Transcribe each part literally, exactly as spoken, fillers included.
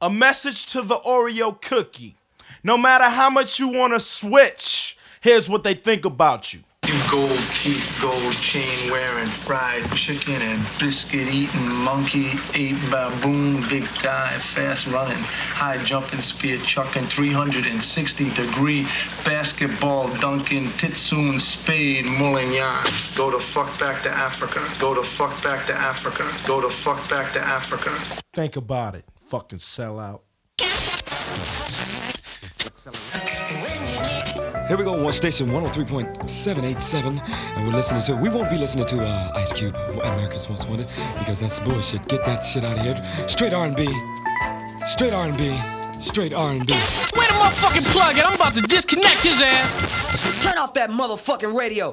A message to the Oreo cookie. No matter how much you want to switch, here's what they think about you. You gold teeth, gold chain wearing, fried chicken and biscuit eating, monkey ape baboon, big thigh, fast running, high jumping, spear chucking, three hundred sixty degree basketball dunking, titsoon spade mulling yarn. Go to fuck back to Africa. Go to fuck back to Africa. Go to fuck back to Africa. Think about it, fucking sellout. Here we go on station one oh three point seven eight seven, and we're listening to, we won't be listening to uh, Ice Cube, America's Most Wanted, because that's bullshit. Get that shit out of here. Straight R and B, straight R and B, straight R and B. Where the motherfucking plug at? I'm about to disconnect his ass. Turn off that motherfucking radio.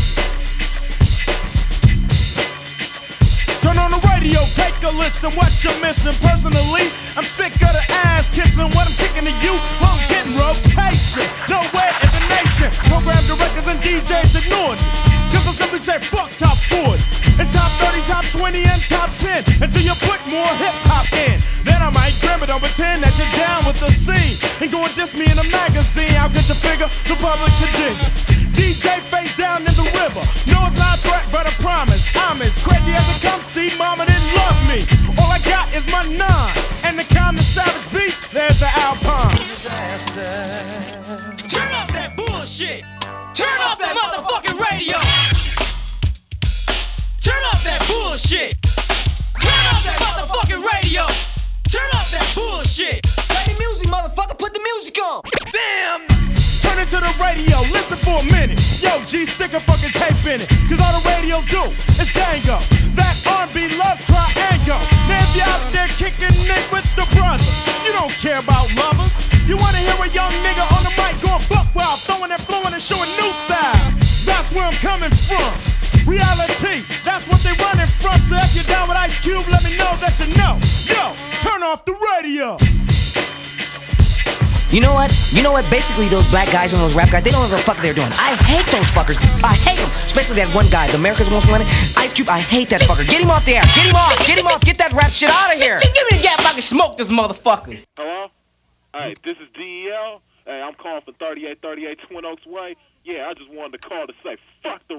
Turn on the radio, take a listen, what you're missing. Personally, I'm sick of the ass kissing. What I'm kicking to you, well, I'm getting rotation. Nowhere in the nation, program directors and D Js ignored you. Cause I simply say fuck top forty, and top thirty, top twenty, and top ten, until you put more hip-hop in. Then I might grab it or pretend that you're down with the scene, and go and diss me in a magazine. I'll get your figure, the public continue. D J face down in the river. No, it's not a threat, but a promise. I'm as crazy as it comes. See, mama didn't love me. All I got is my nine, and the common savage beast. There's the Alpine. Turn off that bullshit. Turn off that motherfucking radio. Turn off that bullshit. Turn off that motherfucking radio. Turn off that bullshit. Play the music, motherfucker. Put the music on. Damn. Turn it to the radio, listen for a minute. Yo, G, stick a fucking tape in it. Cause all the radio do is tango. That R and B love triangle. Now if you're out there kicking it with the brothers, you don't care about lovers. You wanna hear a young nigga on the mic going buck wild, throwing that flowing and showing new style. That's where I'm coming from. Reality, that's what they running from. So if you're down with Ice Cube, let me know that you know. Yo, turn off the radio. You know what? You know what? Basically, those black guys and those rap guys, they don't know what the fuck they're doing. I hate those fuckers. I hate them. Especially that one guy, the America's Most Wanted. Ice Cube, I hate that fucker. Get him off the air. Get him off. Get him off. Get that rap shit out of here. Give me the gap. I can smoke this motherfucker. Hello? Hey, this is D E L. Hey, I'm calling for thirty-eight thirty-eight Twin Oaks Way. Yeah, I just wanted to call to say, fuck the